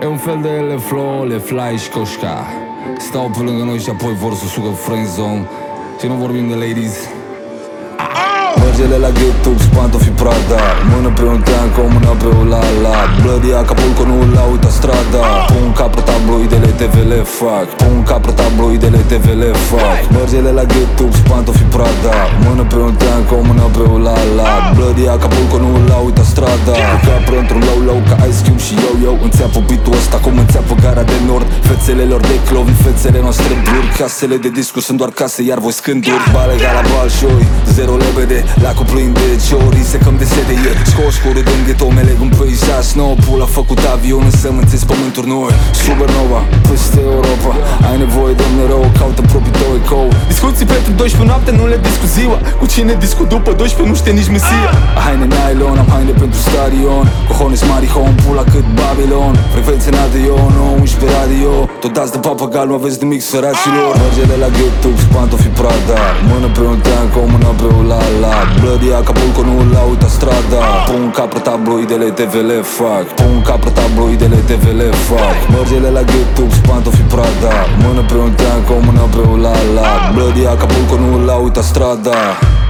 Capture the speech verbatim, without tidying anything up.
E un fel de le flow, le fly și coșca. Stau pe lângă noi și apoi vor să sucă friendzone. Și nu vorbim de ladies. Mergele la GetUp, pantofi Prada. Mână pe un tank, o mână pe o lala. Bloody Acapulco, nu la autostrada. Pun cap pe tabloidele, T V le fac. Pun cap pe tabloidele, T V le fac. Mergele la GetUp, pantofi Prada. Mână pe un tank, o mână pe o lala. Bloody Acapulco, nu la autostrada. Cu cap într-un low-low ca Ice Cube și Yo-Yo. Înțeapă beat-ul ăsta cum înțeapă gara de nord. Fețele lor de clovni, fețele noastre bluri. Casele de discuri sunt doar case, iar voi scânduri. Bale ca la Balșoi, zero lebede. Lacu plin de ciori, secăm de sede ieri. Scoși cu râd în ghetto, meleg în peisaj nou. Pula făcut avion, însă mânțesc pământuri noi. Supernova, peste Europa. Ai nevoie de un erou, caută propriul tău ecou. Discuții pentru doisprezece noapte, nu le discu ziua. Cu cine discu după doisprezece, nu știe nici Mesia. Haine nylon, am haine pentru stadion. Cojones marihon, pula cât Babilon. Frecvențe înaltă, eu, nou, unsprezece radio. Tot dați de papagal, nu aveți nimic, săraților. Mergele la GetUp, pantofi Prada. Mână pe un tank, o mână pe o lala. Bloody Acapulco, nu la autostrada. Pun cap pe tabloidele, T V le fac. Pun cap pe tabloidele, T V le fac. Mergele la GetUp, pantofi Prada. Mână pe un tank, o mână pe o lala. Bloody Acapulco, nu la autostrada.